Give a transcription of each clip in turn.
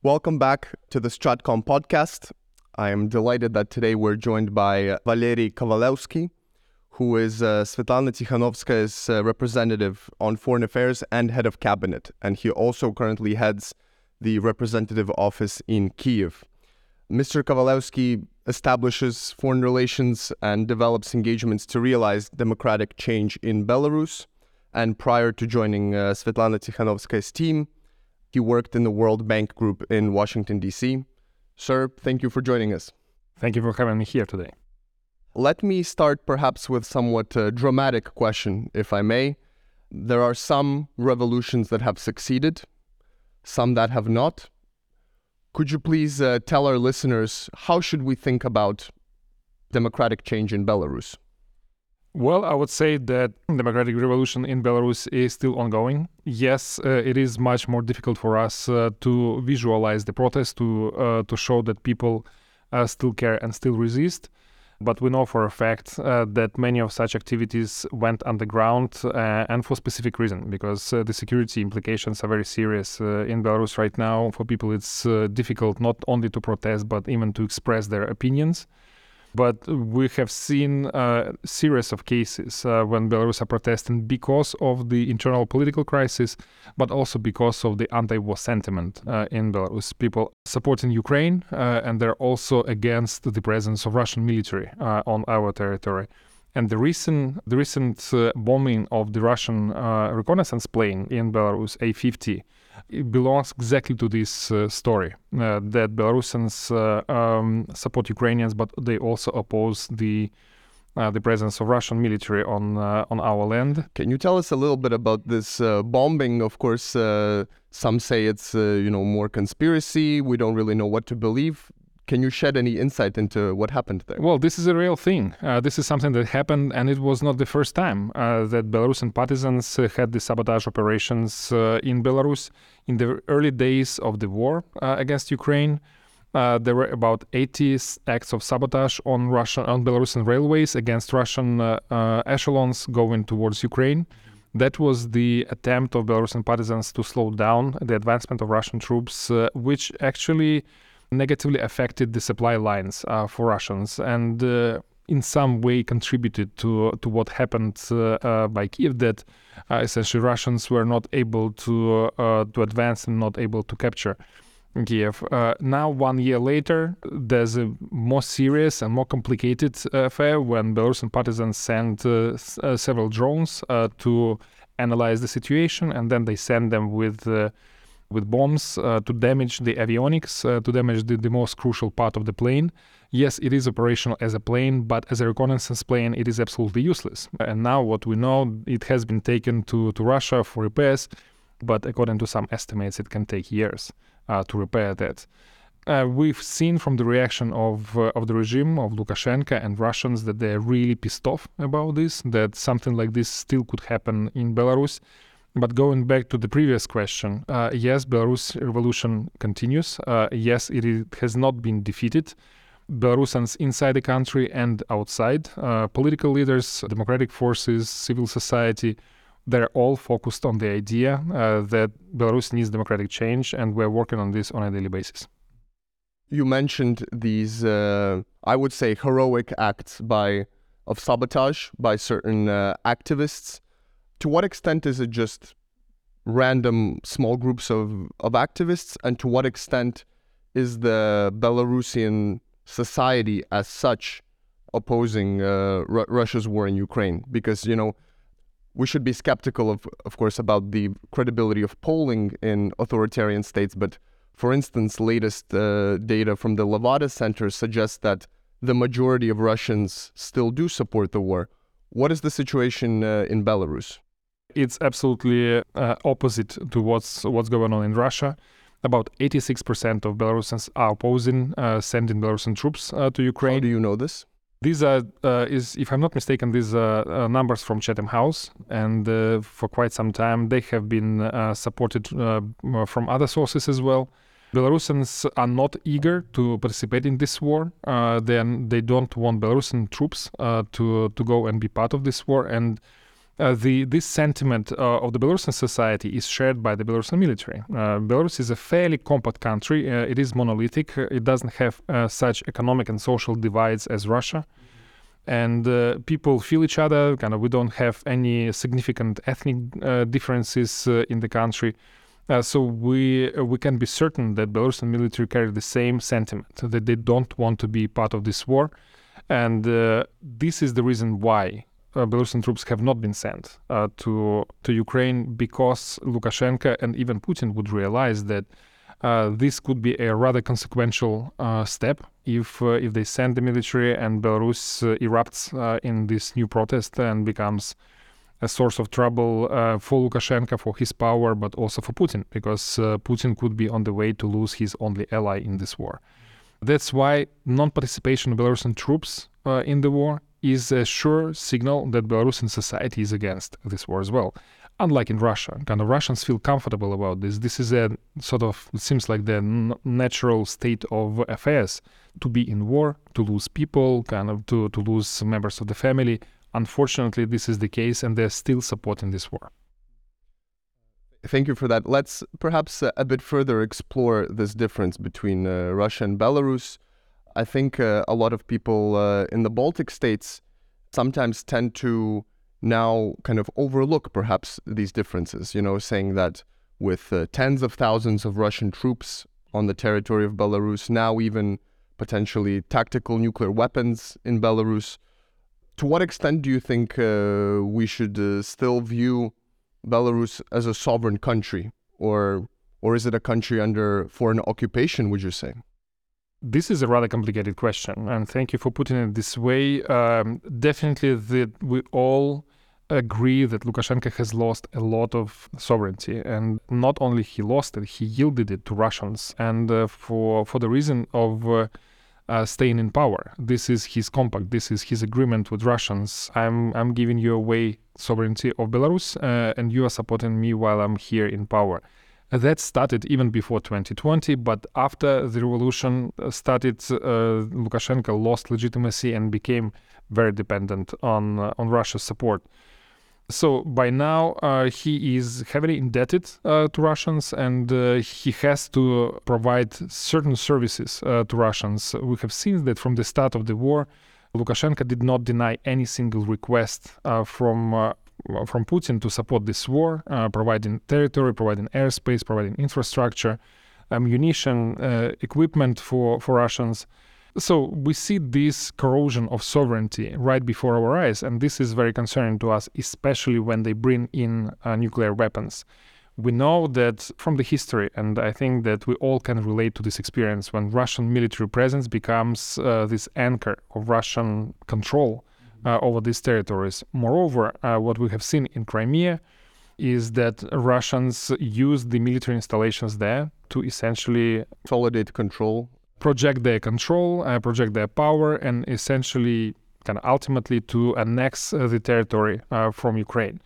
Welcome back to the Stratcom podcast. I am delighted that today we're joined by Valery Kovalevsky, who is Svetlana Tikhanovskaya's representative on foreign affairs and head of cabinet. And he also currently heads the representative office in Kyiv. Mr. Kovalevsky establishes foreign relations and develops engagements to realize democratic change in Belarus. And prior to joining Svetlana Tikhanovskaya's team, he worked in the World Bank Group in Washington, D.C. Sir, thank you for joining us. Thank you for having me here today. Let me start perhaps with somewhat dramatic question, if I may. There are some revolutions that have succeeded, some that have not. Could you please tell our listeners, how should we think about democratic change in Belarus? Well, I would say that democratic revolution in Belarus is still ongoing. Yes, it is much more difficult for us to visualize the protest, to show that people still care and still resist. But we know for a fact that many of such activities went underground and for specific reason, because the security implications are very serious in Belarus right now. For people, it's difficult not only to protest, but even to express their opinions. But we have seen a series of cases when Belarus are protesting because of the internal political crisis, but also because of the anti-war sentiment in Belarus. People supporting Ukraine, and they're also against the presence of Russian military on our territory. And the recent bombing of the Russian reconnaissance plane in Belarus, A-50, it belongs exactly to this story, that Belarusians support Ukrainians, but they also oppose the presence of Russian military on our land. Can you tell us a little bit about this bombing? Of course, some say it's more conspiracy. We don't really know what to believe. Can you shed any insight into what happened there? Well, this is a real thing. This is something that happened, and it was not the first time that Belarusian partisans had the sabotage operations in Belarus. In the early days of the war against Ukraine, there were about 80 acts of sabotage on Belarusian railways against Russian echelons going towards Ukraine. That was the attempt of Belarusian partisans to slow down the advancement of Russian troops, which actually negatively affected the supply lines for Russians, and in some way contributed to what happened by Kyiv, that essentially Russians were not able to advance and not able to capture Kyiv. Now, 1 year later, there's a more serious and more complicated affair when Belarusian partisans sent several drones to analyze the situation, and then they send them with bombs to damage the avionics, to damage the most crucial part of the plane. Yes, it is operational as a plane, but as a reconnaissance plane, it is absolutely useless. And now what we know, it has been taken to Russia for repairs, but according to some estimates, it can take years to repair that. We've seen from the reaction of the regime, of Lukashenko and Russians, that they're really pissed off about this, that something like this still could happen in Belarus. But going back to the previous question, yes, Belarus revolution continues. Yes, it has not been defeated. Belarusians inside the country and outside, political leaders, democratic forces, civil society, they're all focused on the idea that Belarus needs democratic change, and we're working on this on a daily basis. You mentioned these, I would say, heroic acts of sabotage by certain activists. To what extent is it just random small groups of activists, and to what extent is the Belarusian society as such opposing Russia's war in Ukraine? Because, we should be skeptical of course, about the credibility of polling in authoritarian states. But for instance, latest data from the Levada Center suggests that the majority of Russians still do support the war. What is the situation in Belarus? It's absolutely opposite to what's going on in Russia. About 86% of Belarusians are opposing sending Belarusian troops to Ukraine. How do you know this? These are, if I'm not mistaken, these are numbers from Chatham House, and for quite some time they have been supported from other sources as well. Belarusians are not eager to participate in this war. Then they don't want Belarusian troops to go and be part of this war, and This sentiment of the Belarusian society is shared by the Belarusian military. Belarus is a fairly compact country. It is monolithic. It doesn't have such economic and social divides as Russia. And people feel each other. We don't have any significant ethnic differences in the country. So we can be certain that Belarusian military carry the same sentiment, that they don't want to be part of this war. And this is the reason why Belarusian troops have not been sent to Ukraine, because Lukashenko and even Putin would realize that this could be a rather consequential step if they send the military and Belarus erupts in this new protest and becomes a source of trouble for Lukashenko, for his power, but also for Putin, because Putin could be on the way to lose his only ally in this war. That's why non-participation of Belarusian troops in the war is a sure signal that Belarusian society is against this war as well. Unlike in Russia, Russians feel comfortable about this. This is a sort of, it seems like the natural state of affairs, to be in war, to lose people, to lose members of the family. Unfortunately, this is the case, and they're still supporting this war. Thank you for that. Let's perhaps a bit further explore this difference between Russia and Belarus. I think a lot of people in the Baltic states sometimes tend to now overlook perhaps these differences, saying that with tens of thousands of Russian troops on the territory of Belarus, now even potentially tactical nuclear weapons in Belarus, to what extent do you think we should still view Belarus as a sovereign country, or is it a country under foreign occupation, would you say? This is a rather complicated question, and thank you for putting it this way. Definitely we all agree that Lukashenko has lost a lot of sovereignty, and not only he lost it, he yielded it to Russians, and for the reason of staying in power. This is his compact, this is his agreement with Russians. I'm giving you away sovereignty of Belarus, and you are supporting me while I'm here in power. That started even before 2020, but after the revolution started, Lukashenko lost legitimacy and became very dependent on Russia's support. So by now, he is heavily indebted to Russians, and he has to provide certain services to Russians. We have seen that from the start of the war, Lukashenko did not deny any single request from Putin to support this war, providing territory, providing airspace, providing infrastructure, ammunition, equipment for Russians. So we see this corrosion of sovereignty right before our eyes, and this is very concerning to us, especially when they bring in nuclear weapons. We know that from the history, and I think that we all can relate to this experience, when Russian military presence becomes this anchor of Russian control over these territories. Moreover, what we have seen in Crimea is that Russians use the military installations there to essentially consolidate control, project their control, project their power, and essentially ultimately to annex the territory from Ukraine.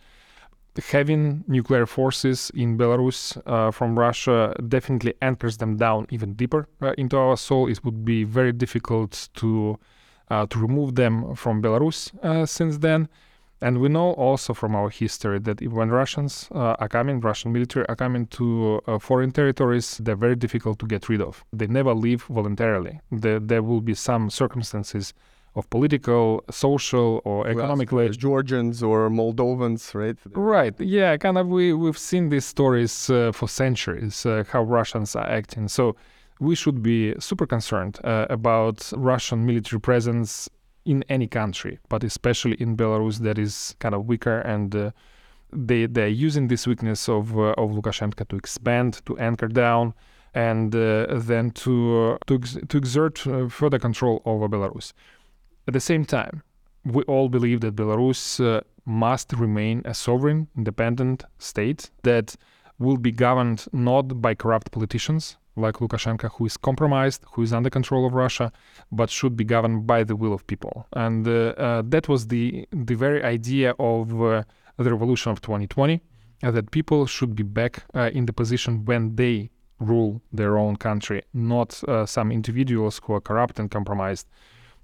Having nuclear forces in Belarus from Russia definitely anchors them down even deeper into our soul. It would be very difficult to remove them from Belarus since then. And we know also from our history that when Russian military are coming to foreign territories, they're very difficult to get rid of. They never leave voluntarily. There will be some circumstances of political, social, or economic Georgians or Moldovans, right? Right. Yeah. We've seen these stories for centuries, how Russians are acting. So we should be super concerned about Russian military presence in any country, but especially in Belarus, that is weaker, and they're using this weakness of Lukashenko to expand, to anchor down, and then to exert further control over Belarus. At the same time, we all believe that Belarus must remain a sovereign, independent state that will be governed not by corrupt politicians like Lukashenko, who is compromised, who is under control of Russia, but should be governed by the will of people. And that was the very idea of the revolution of 2020, that people should be back in the position when they rule their own country, not some individuals who are corrupt and compromised.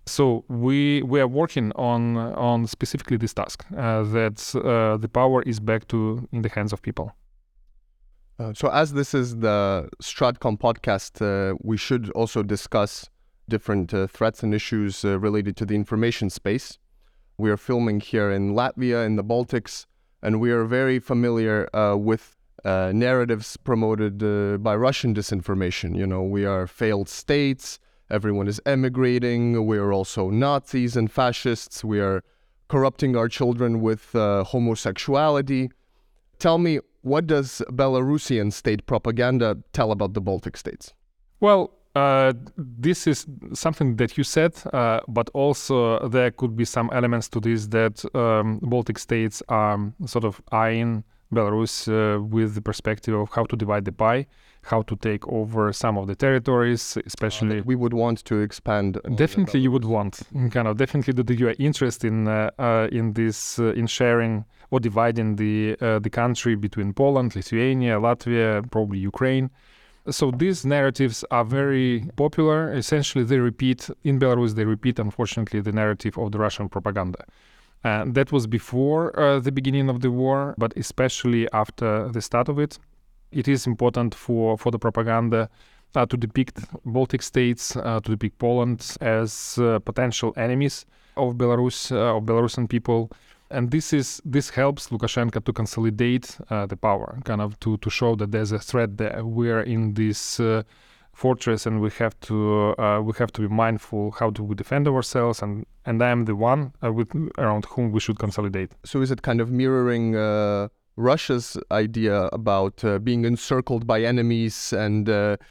So we are working on specifically this task, that the power is back in the hands of people. So as this is the Stratcom podcast, we should also discuss different threats and issues related to the information space. We are filming here in Latvia, in the Baltics, and we are very familiar with narratives promoted by Russian disinformation. You know, we are failed states, everyone is emigrating, we are also Nazis and fascists, we are corrupting our children with homosexuality. Tell me, what does Belarusian state propaganda tell about the Baltic states? Well, this is something that you said, but also there could be some elements to this that Baltic states are sort of eyeing Belarus with the perspective of how to divide the pie, how to take over some of the territories, especially... we would want to expand. Definitely you would want, definitely that you are interested in this, in sharing or dividing the country between Poland, Lithuania, Latvia, probably Ukraine. So these narratives are very popular. Essentially, in Belarus, they repeat, unfortunately, the narrative of the Russian propaganda. That was before the beginning of the war, but especially after the start of it. It is important for the propaganda to depict Baltic states, to depict Poland as potential enemies of Belarus, of Belarusian people. And this helps Lukashenko to consolidate the power, to show that there's a threat there. We're in this fortress, and we have to be mindful how do we defend ourselves. And I am the one around whom we should consolidate. So is it kind of mirroring Russia's idea about being encircled by enemies and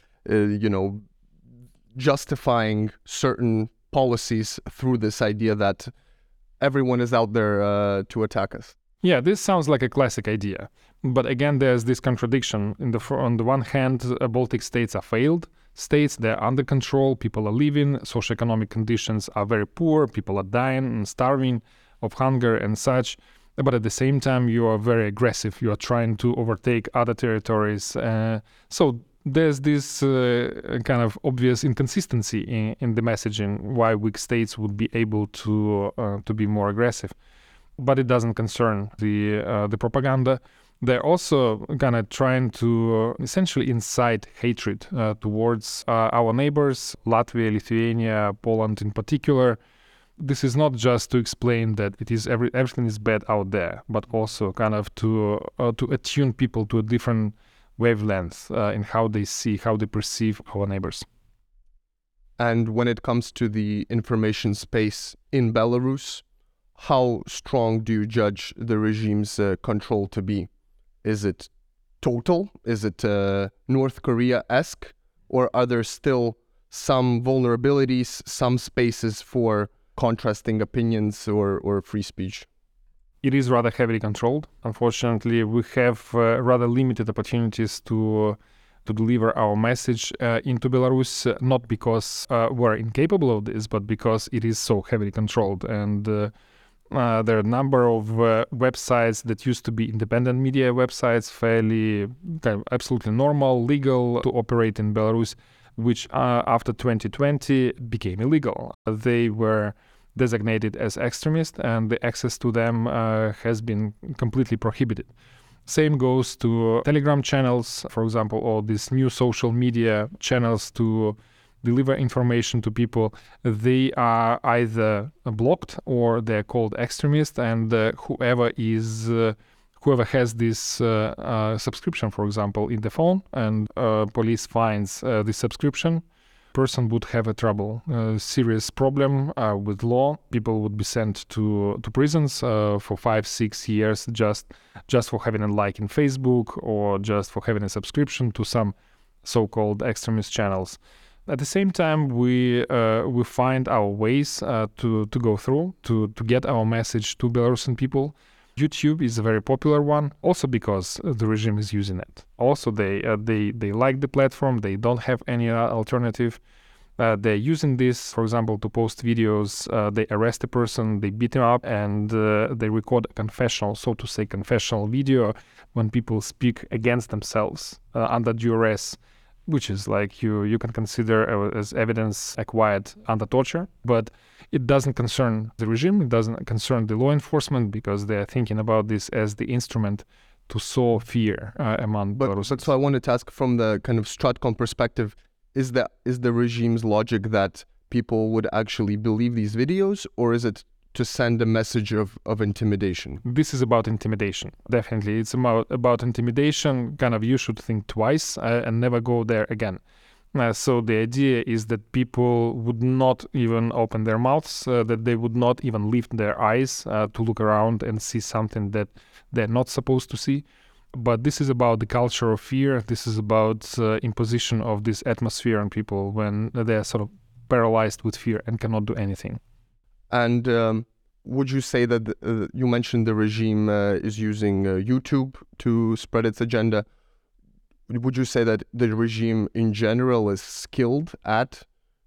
justifying certain policies through this idea that everyone is out there to attack us? Yeah, this sounds like a classic idea. But again, there's this contradiction. On the one hand, Baltic states are failed states, they're under control, people are living, socioeconomic conditions are very poor, people are dying and starving of hunger and such. But at the same time, you are very aggressive. You are trying to overtake other territories. So there's this kind of obvious inconsistency in the messaging why weak states would be able to be more aggressive. But it doesn't concern the propaganda. They're also kind of trying to essentially incite hatred towards our neighbors, Latvia, Lithuania, Poland in particular. This is not just to explain that it is everything is bad out there, but also kind of to attune people to a different wavelength in how they see, how they perceive our neighbors. And when it comes to the information space in Belarus, how strong do you judge the regime's control to be? Is it total? Is it North Korea-esque? Or are there still some vulnerabilities, some spaces for contrasting opinions or free speech? It is rather heavily controlled. Unfortunately, we have rather limited opportunities to deliver our message into Belarus, not because we're incapable of this, but because it is so heavily controlled. And there are a number of websites that used to be independent media websites, fairly kind of absolutely normal, legal to operate in Belarus, which after 2020 became illegal. They were designated as extremist, and the access to them has been completely prohibited. Same goes to Telegram channels, for example, or these new social media channels to deliver information to people. They are either blocked or they're called extremist, and whoever has this subscription, for example, in the phone, and police finds this subscription, person would have a serious problem with law. People would be sent to prisons for 5-6 years just for having a like in Facebook or just for having a subscription to some so-called extremist channels. At the same time, we find our ways to go through to get our message to Belarusian people. YouTube is a very popular one, also because the regime is using it. Also, they like the platform. They don't have any alternative. They're using this, for example, to post videos. They arrest a person, they beat him up, and they record a confessional, so to say, confessional video when people speak against themselves under duress, which is like you can consider as evidence acquired under torture. But it doesn't concern the regime, it doesn't concern the law enforcement, because they are thinking about this as the instrument to sow fear among Belarusians. But so I wanted to ask, from the kind of Stratcom perspective, is the regime's logic that people would actually believe these videos, or is it to send a message of intimidation? This is about intimidation. Definitely. It's about intimidation. Kind of, you should think twice and never go there again. So the idea is that people would not even open their mouths, that they would not even lift their eyes to look around and see something that they're not supposed to see. But this is about the culture of fear. This is about imposition of this atmosphere on people when they're sort of paralyzed with fear and cannot do anything. And would you say that you mentioned the regime is using YouTube to spread its agenda? Would you say that the regime in general is skilled at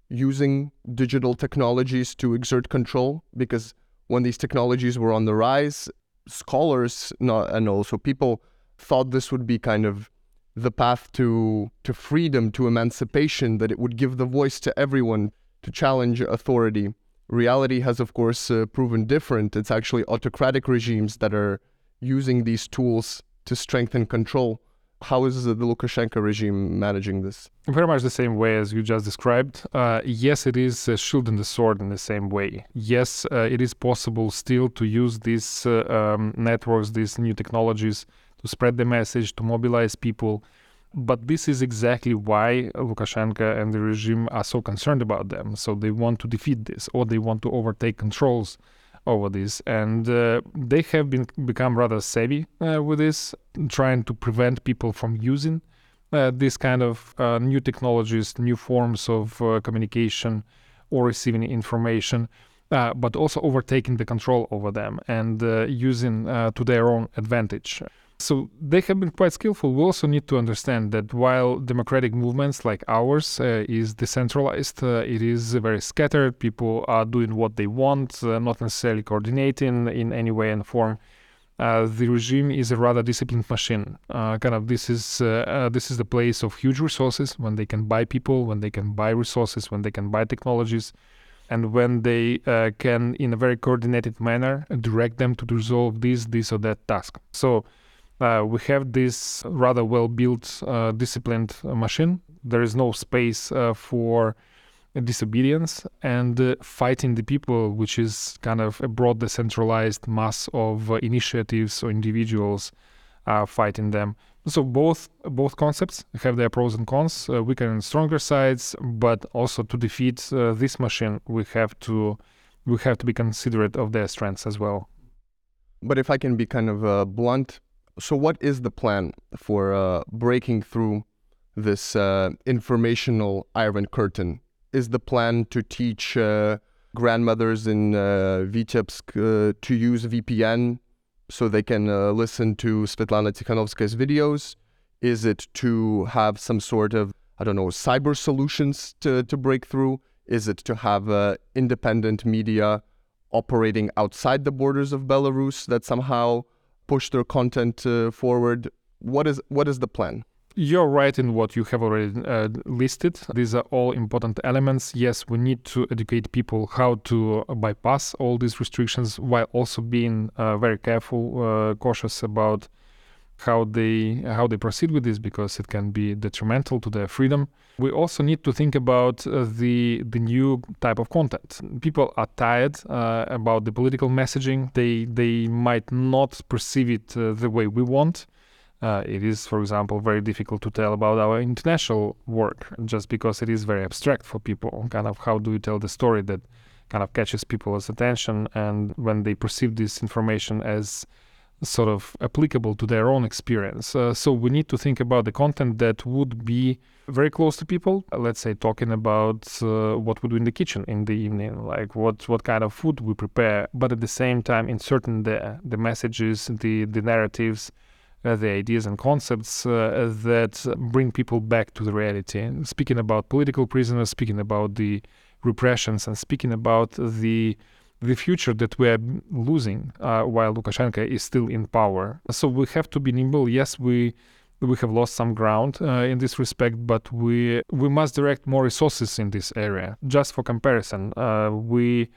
using digital technologies to exert control? Because when these technologies were on the rise, scholars and also people thought this would be kind of the path to freedom, to emancipation, that it would give the voice to everyone to challenge authority. Reality has, of course, proven different. It's actually autocratic regimes that are using these tools to strengthen control. How is the Lukashenko regime managing this? Very much the same way as you just described. Yes, it is a shield and a sword in the same way. Yes, it is possible still to use these networks, these new technologies, to spread the message, to mobilize people. But this is exactly why Lukashenko and the regime are so concerned about them. So they want to defeat this, or they want to overtake controls over this. And they have become rather savvy with this, trying to prevent people from using this kind of new technologies, new forms of communication or receiving information, but also overtaking the control over them and using to their own advantage. So they have been quite skillful. We also need to understand that while democratic movements like ours is decentralized, it is very scattered. People are doing what they want, not necessarily coordinating in any way and form. The regime is a rather disciplined machine. This is the place of huge resources, when they can buy people, when they can buy resources, when they can buy technologies, and when they can, in a very coordinated manner, direct them to resolve this or that task. So we have this rather well-built, disciplined machine. There is no space for disobedience, and fighting the people, which is kind of a broad decentralized mass of initiatives or individuals fighting them. So both concepts have their pros and cons, weaker and stronger sides, but also to defeat this machine, we have to be considerate of their strengths as well. But if I can be kind of blunt, so what is the plan for breaking through this informational Iron Curtain? Is the plan to teach grandmothers in Vitebsk to use VPN so they can listen to Svetlana Tikhanovskaya's videos? Is it to have some sort of, cyber solutions to break through? Is it to have independent media operating outside the borders of Belarus that somehow push their content forward? What is the plan? You're right in what you have already listed. These are all important elements. Yes, we need to educate people how to bypass all these restrictions, while also being very careful, cautious about how they proceed with this, because it can be detrimental to their freedom. We also need to think about the new type of content. People are tired about the political messaging. They might not perceive it the way we want. It is, for example, very difficult to tell about our international work, just because it is very abstract for people. Kind of, how do you tell the story that kind of catches people's attention, and when they perceive this information as sort of applicable to their own experience. So we need to think about the content that would be very close to people. Let's say talking about what we do in the kitchen in the evening, like what kind of food we prepare, but at the same time inserting the messages, the narratives, the ideas and concepts that bring people back to the reality. And speaking about political prisoners, speaking about the repressions, and speaking about the future that we are losing while Lukashenko is still in power. So we have to be nimble. Yes, we have lost some ground in this respect, but we must direct more resources in this area. Just for comparison, we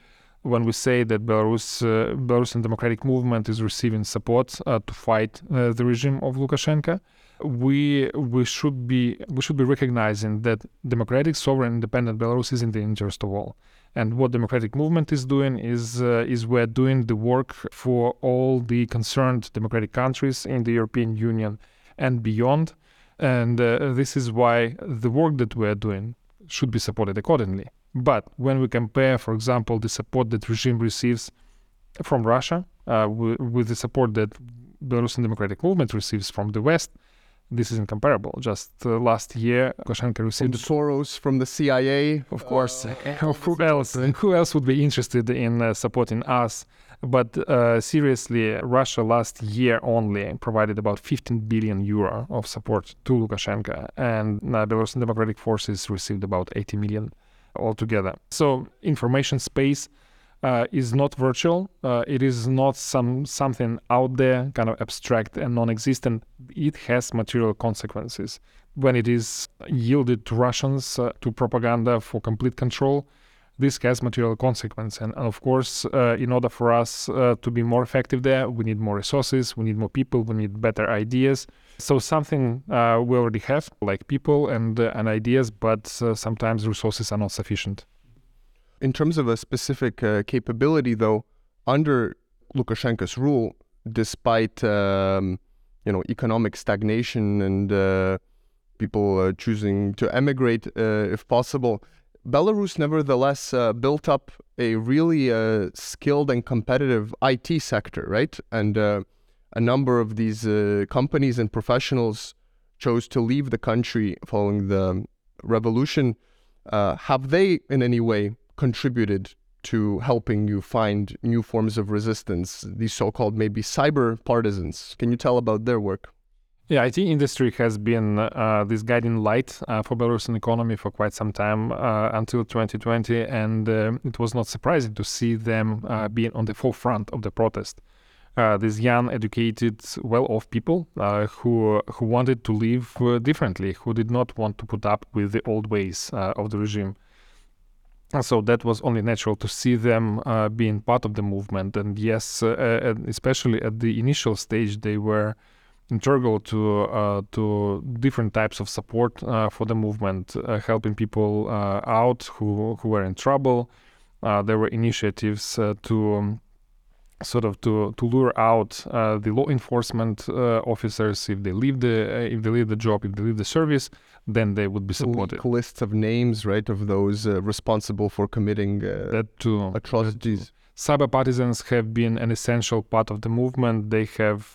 when we say that Belarusian democratic movement is receiving support to fight the regime of Lukashenko, we should be recognizing that democratic, sovereign, independent Belarus is in the interest of all. And what democratic movement is doing is we're doing the work for all the concerned democratic countries in the European Union and beyond. And this is why the work that we're doing should be supported accordingly. But when we compare, for example, the support that regime receives from Russia with the support that Belarusian democratic movement receives from the West, this is incomparable. Just last year, Lukashenko received... From Soros, from the CIA. Of course. Who else would be interested in supporting us? But seriously, Russia last year only provided about 15 billion euro of support to Lukashenko, and Belarusian Democratic Forces received about 80 million altogether. So information space is not virtual. It is not something out there, kind of abstract and non-existent. It has material consequences. When it is yielded to Russians, to propaganda for complete control, this has material consequence. And of course, in order for us to be more effective there, we need more resources, we need more people, we need better ideas. So something we already have, like people and ideas, but sometimes resources are not sufficient. In terms of a specific capability, though, under Lukashenko's rule, despite economic stagnation and people choosing to emigrate if possible, Belarus nevertheless built up a really skilled and competitive IT sector, right? And a number of these companies and professionals chose to leave the country following the revolution. Have they in any way contributed to helping you find new forms of resistance, these so-called maybe cyber partisans? Can you tell about their work? Yeah, IT industry has been this guiding light for Belarusian economy for quite some time until 2020, and it was not surprising to see them being on the forefront of the protest. These young, educated, well-off people who wanted to live differently, who did not want to put up with the old ways of the regime. So that was only natural to see them being part of the movement. And yes, especially at the initial stage, they were integral to different types of support for the movement, helping people out who were in trouble. There were initiatives to lure out the law enforcement officers. If they leave the job, if they leave the service, then they would be supported. Lists of names, right, of those responsible for committing atrocities. Cyber partisans have been an essential part of the movement. They have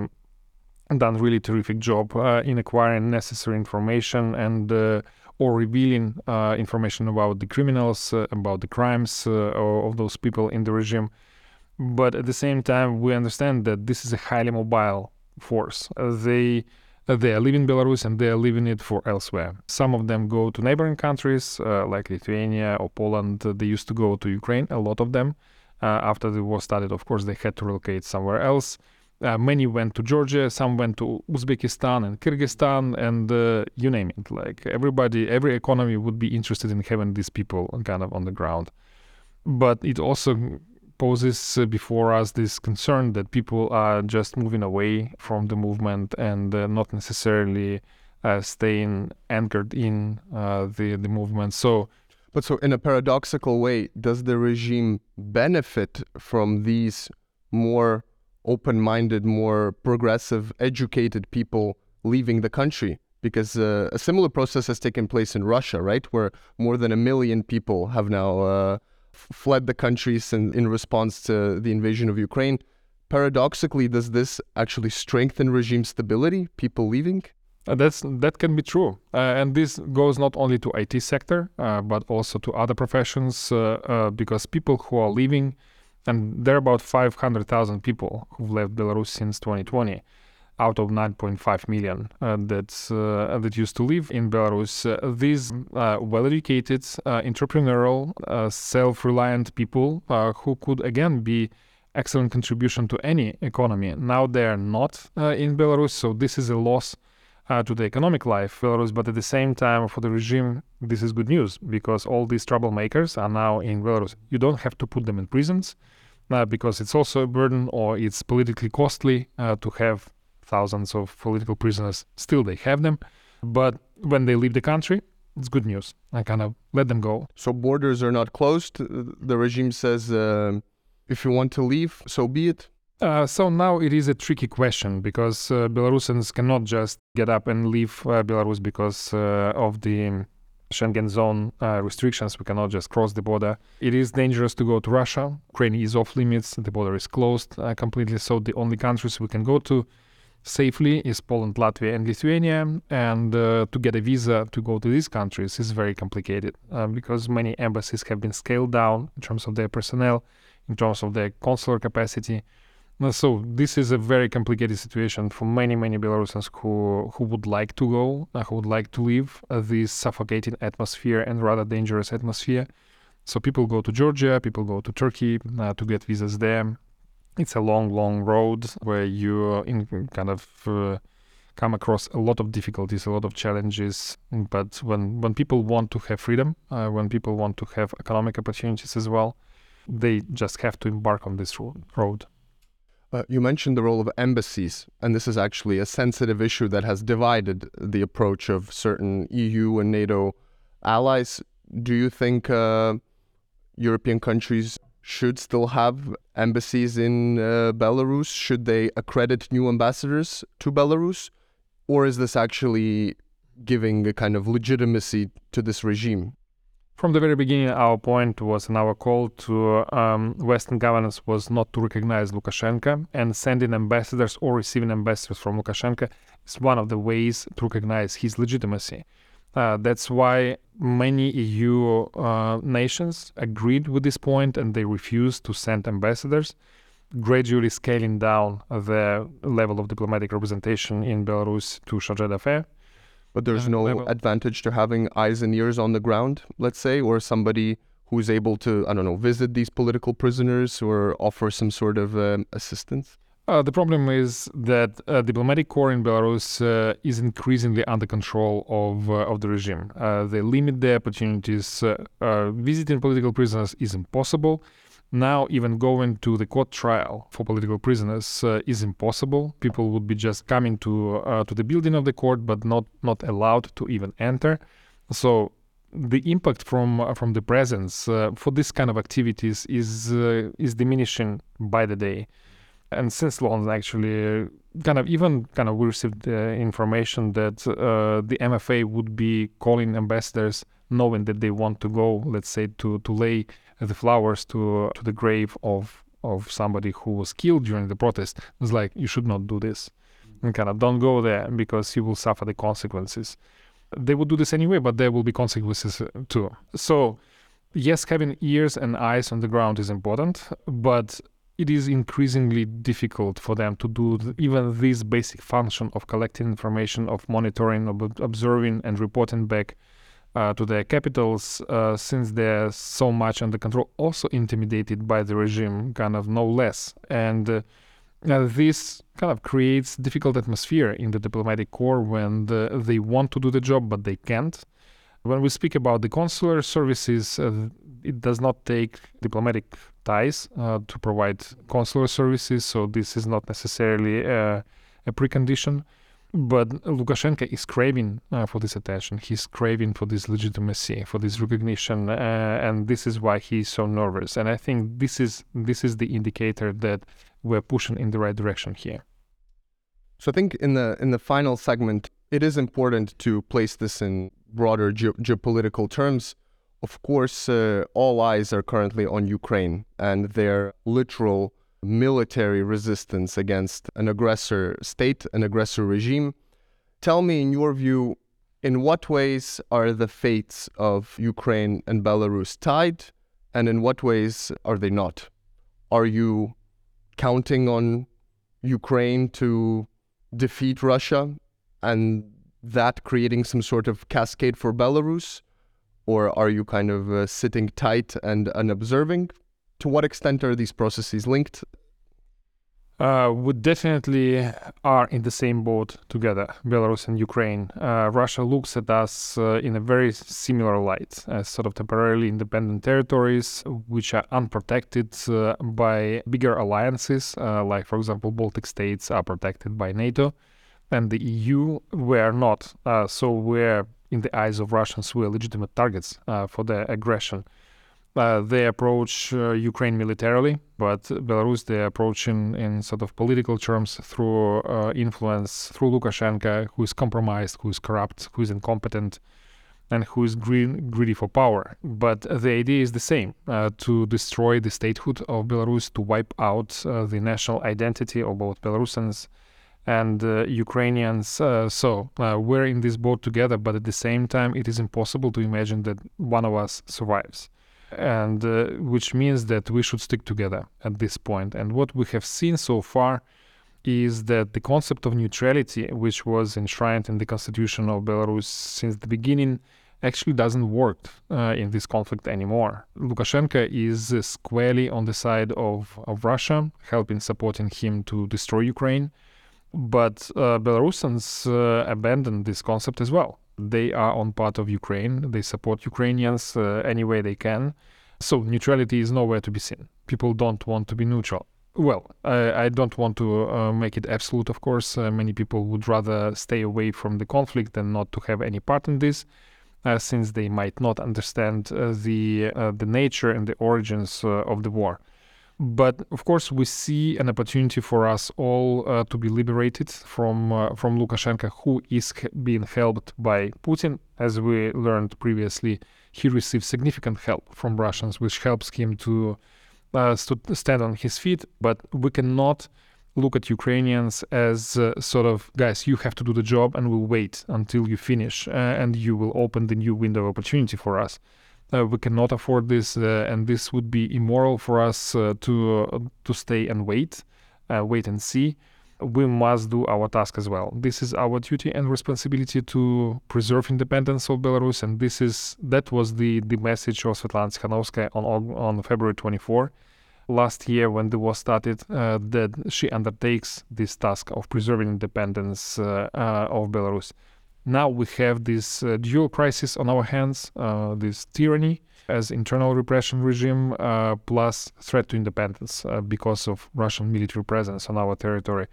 done really terrific job in acquiring necessary information and or revealing information about the criminals, about the crimes of those people in the regime. But at the same time, we understand that this is a highly mobile force. They are leaving Belarus and they are leaving it for elsewhere. Some of them go to neighboring countries like Lithuania or Poland. They used to go to Ukraine, a lot of them. After the war started, of course, they had to relocate somewhere else. Many went to Georgia, some went to Uzbekistan and Kyrgyzstan, and you name it. Like every economy would be interested in having these people kind of on the ground. But it also poses before us this concern that people are just moving away from the movement and not necessarily staying anchored in the movement. So in a paradoxical way, does the regime benefit from these more open-minded, more progressive, educated people leaving the country? Because a similar process has taken place in Russia, right? Where more than 1 million people have now fled the countries in response to the invasion of Ukraine. Paradoxically, does this actually strengthen regime stability, people leaving? That can be true. And this goes not only to IT sector, but also to other professions, because people who are leaving, and there are about 500,000 people who've left Belarus since 2020, out of 9.5 million that used to live in Belarus. These well-educated, entrepreneurial, self-reliant people who could again be excellent contribution to any economy. Now they are not in Belarus, so this is a loss to the economic life of Belarus, but at the same time, for the regime, this is good news because all these troublemakers are now in Belarus. You don't have to put them in prisons because it's also a burden or it's politically costly to have thousands of political prisoners. Still, they have them. But when they leave the country, it's good news. I kind of let them go. So borders are not closed. The regime says if you want to leave, so be it. So now it is a tricky question because Belarusians cannot just get up and leave Belarus because of the Schengen zone restrictions. We cannot just cross the border. It is dangerous to go to Russia. Ukraine is off limits. The border is closed completely. So the only countries we can go to safely is Poland, Latvia, and Lithuania. And to get a visa to go to these countries is very complicated because many embassies have been scaled down in terms of their personnel, in terms of their consular capacity. So this is a very complicated situation for many, many Belarusians who would like to go, who would like to leave this suffocating atmosphere and rather dangerous atmosphere. So people go to Georgia, people go to Turkey to get visas there. It's a long, long road where you come across a lot of difficulties, a lot of challenges. But when people want to have freedom, when people want to have economic opportunities as well, they just have to embark on this road. You mentioned the role of embassies, and this is actually a sensitive issue that has divided the approach of certain EU and NATO allies. Do you think European countries should still have embassies in Belarus? Should they accredit new ambassadors to Belarus? Or is this actually giving a kind of legitimacy to this regime? From the very beginning, our point was, and our call to Western governments was not to recognize Lukashenko, and sending ambassadors or receiving ambassadors from Lukashenko is one of the ways to recognize his legitimacy. That's why many EU nations agreed with this point and they refused to send ambassadors, gradually scaling down the level of diplomatic representation in Belarus to chargé d'affaires. But there's no advantage to having eyes and ears on the ground, let's say, or somebody who's able to, visit these political prisoners or offer some sort of assistance? The problem is that diplomatic corps in Belarus is increasingly under control of the regime. They limit their opportunities. Visiting political prisoners is impossible. Now, even going to the court trial for political prisoners is impossible. People would be just coming to the building of the court, but not allowed to even enter. So the impact from the presence for this kind of activities is diminishing by the day. And since long, actually, we received information that the MFA would be calling ambassadors, knowing that they want to go, let's say, to lay the flowers to the grave of somebody who was killed during the protest. It's like, you should not do this. And don't go there because you will suffer the consequences. They would do this anyway, but there will be consequences too. So, yes, having ears and eyes on the ground is important, but it is increasingly difficult for them to do even this basic function of collecting information, of monitoring, of observing and reporting back to their capitals, since they're so much under control, also intimidated by the regime, no less. And this creates difficult atmosphere in the diplomatic corps when they want to do the job, but they can't. When we speak about the consular services, it does not take diplomatic ties to provide consular services, so this is not necessarily a precondition. But Lukashenko is craving for this attention. He's craving for this legitimacy, for this recognition, and this is why he's so nervous. And I think this is the indicator that we're pushing in the right direction here. So I think in the final segment, it is important to place this in broader geopolitical terms. Of course, all eyes are currently on Ukraine and their literal military resistance against an aggressor state, an aggressor regime. Tell me, in your view, in what ways are the fates of Ukraine and Belarus tied, and in what ways are they not? Are you counting on Ukraine to defeat Russia and that creating some sort of cascade for Belarus? Or are you sitting tight and unobserving? To what extent are these processes linked? We definitely are in the same boat together, Belarus and Ukraine. Russia looks at us in a very similar light as sort of temporarily independent territories which are unprotected by bigger alliances, like, for example, Baltic states are protected by NATO, and the EU were not. So we're, in the eyes of Russians, we're legitimate targets for their aggression. They approach Ukraine militarily, but Belarus they approach in sort of political terms through influence, through Lukashenko, who is compromised, who is corrupt, who is incompetent, and who is greedy for power. But the idea is the same, to destroy the statehood of Belarus, to wipe out the national identity of both Belarusians and Ukrainians. So we're in this boat together, but at the same time, it is impossible to imagine that one of us survives. And which means that we should stick together at this point. And what we have seen so far is that the concept of neutrality, which was enshrined in the constitution of Belarus since the beginning, actually doesn't work in this conflict anymore. Lukashenko is squarely on the side of Russia, supporting him to destroy Ukraine. But Belarusians abandoned this concept as well. They are on part of Ukraine. They support Ukrainians any way they can. So neutrality is nowhere to be seen. People don't want to be neutral. Well, I don't want to make it absolute, of course. Many people would rather stay away from the conflict than not to have any part in this, since they might not understand the nature and the origins of the war. But of course, we see an opportunity for us all to be liberated from Lukashenko, who is being helped by Putin. As we learned previously, he receives significant help from Russians, which helps him to stand on his feet. But we cannot look at Ukrainians as sort of, guys, you have to do the job and we'll wait until you finish and you will open the new window of opportunity for us. We cannot afford this, and this would be immoral for us to stay and wait and see. We must do our task as well. This is our duty and responsibility to preserve independence of Belarus, and that was the message of Svetlana Tikhanovskaya on February 24 last year when the war started, that she undertakes this task of preserving independence of Belarus. Now we have this dual crisis on our hands, this tyranny as internal repression regime, plus threat to independence because of Russian military presence on our territory.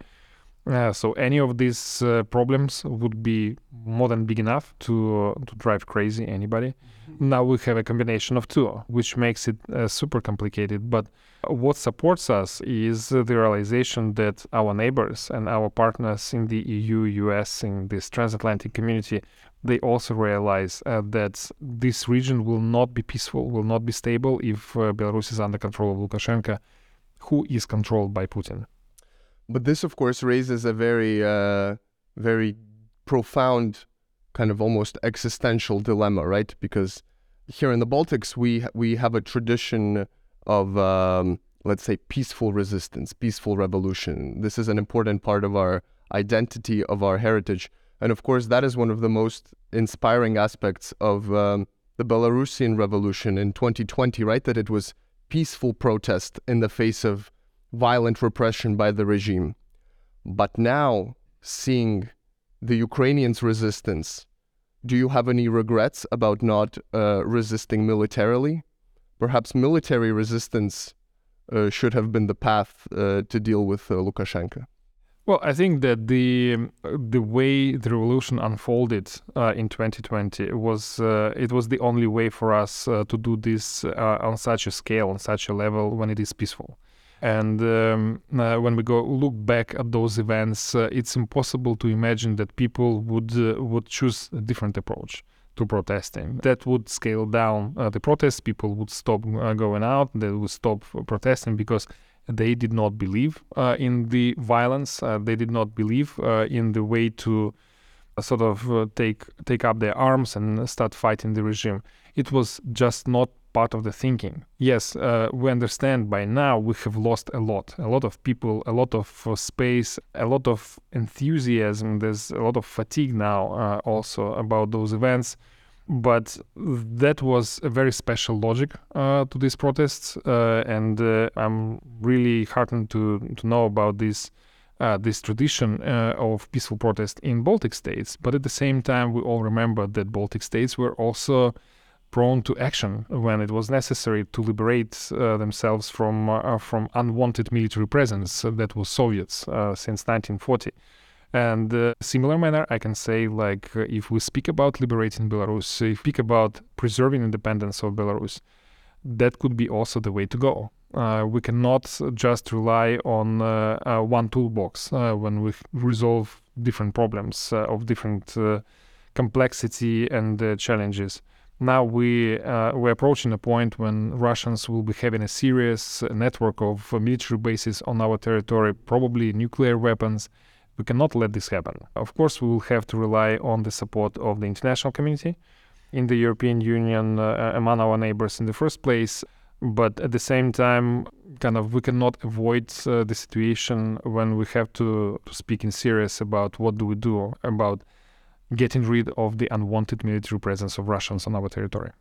So any of these problems would be more than big enough to drive crazy anybody. Mm-hmm. Now we have a combination of two, which makes it super complicated. But what supports us is the realization that our neighbors and our partners in the EU, US, in this transatlantic community, they also realize that this region will not be peaceful, will not be stable if Belarus is under control of Lukashenko, who is controlled by Putin. But this, of course, raises a very profound, kind of almost existential dilemma, right? Because here in the Baltics, we have a tradition of, let's say, peaceful resistance, peaceful revolution. This is an important part of our identity, of our heritage. And of course, that is one of the most inspiring aspects of the Belarusian revolution in 2020, right? That it was peaceful protest in the face of violent repression by the regime. But now, seeing the Ukrainians' resistance, do you have any regrets about not resisting militarily? Perhaps military resistance should have been the path to deal with Lukashenko. Well, I think that the way the revolution unfolded in 2020 was the only way for us to do this on such a scale, on such a level, when it is peaceful. And when we look back at those events, it's impossible to imagine that people would choose a different approach to protesting. That would scale down the protests. People would stop going out. They would stop protesting because they did not believe in the violence. They did not believe in the way to sort of take up their arms and start fighting the regime. It was just not part of the thinking. Yes, we understand by now we have lost a lot of people, a lot of space, a lot of enthusiasm. There's a lot of fatigue now also about those events. But that was a very special logic to these protests, and I'm really heartened to know about this tradition of peaceful protest in Baltic states. But at the same time, we all remember that Baltic states were also prone to action when it was necessary to liberate themselves from unwanted military presence that was Soviets since 1940. And similar manner, I can say, like, if we speak about liberating Belarus, if we speak about preserving independence of Belarus, that could be also the way to go. We cannot just rely on one toolbox when we resolve different problems of different complexity and challenges. Now we're approaching a point when Russians will be having a serious network of military bases on our territory, probably nuclear weapons. We cannot let this happen. Of course, we will have to rely on the support of the international community, in the European Union, among our neighbors in the first place. But at the same time, we cannot avoid the situation when we have to speak in serious about what do we do about getting rid of the unwanted military presence of Russians on our territory.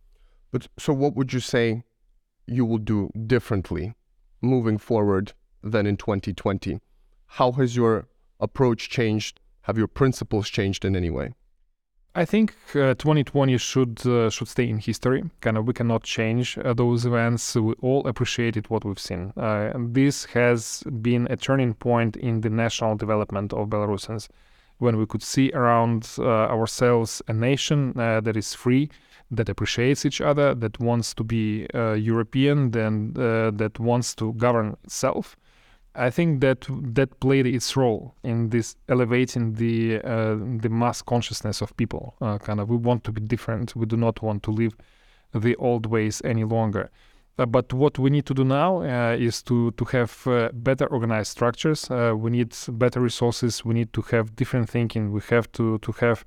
But so what would you say you will do differently moving forward than in 2020? How has your approach changed? Have your principles changed in any way? I think 2020 should stay in history. We cannot change those events. We all appreciated what we've seen. And this has been a turning point in the national development of Belarusians, when we could see around ourselves a nation that is free, that appreciates each other, that wants to be European, then that wants to govern itself. I think that played its role in this elevating the mass consciousness of people. We want to be different. We do not want to live the old ways any longer. But what we need to do now is to have better organized structures. We need better resources. We need to have different thinking. We have to have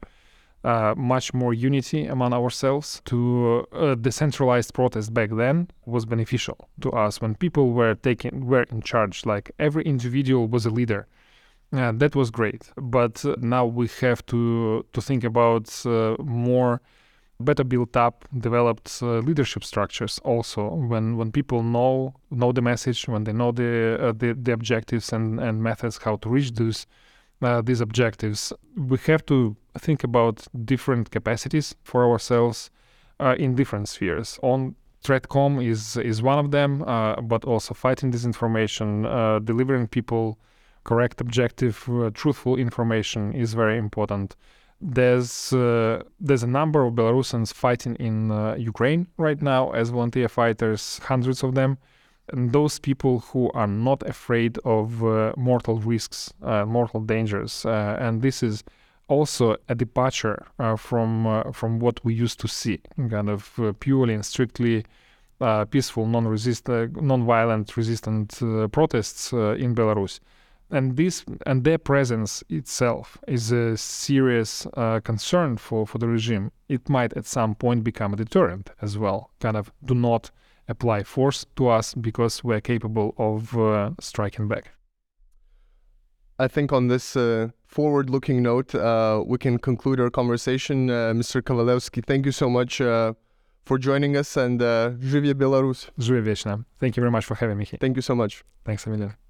much more unity among ourselves. To decentralized protest back then was beneficial to us when people were in charge. Like every individual was a leader. That was great. But now we have to think about more better built up, developed leadership structures. Also, when people know the message, when they know the objectives and methods how to reach these objectives, we have to think about different capacities for ourselves in different spheres. On Threatcom is one of them, but also fighting disinformation, delivering people correct, objective, truthful information is very important. There's a number of Belarusians fighting in Ukraine right now as volunteer fighters, hundreds of them. And those people who are not afraid of mortal risks, mortal dangers. And this is also a departure from what we used to see, purely and strictly peaceful, non-violent, resistant protests in Belarus. And their presence itself is a serious concern for the regime. It might at some point become a deterrent as well. Do not apply force to us because we're capable of striking back. I think on this forward-looking note, we can conclude our conversation. Mr. Kovalevsky, thank you so much for joining us, and Żywie Belarus. Żywie Wieczna. Thank you very much for having me here. Thank you so much. Thanks a million.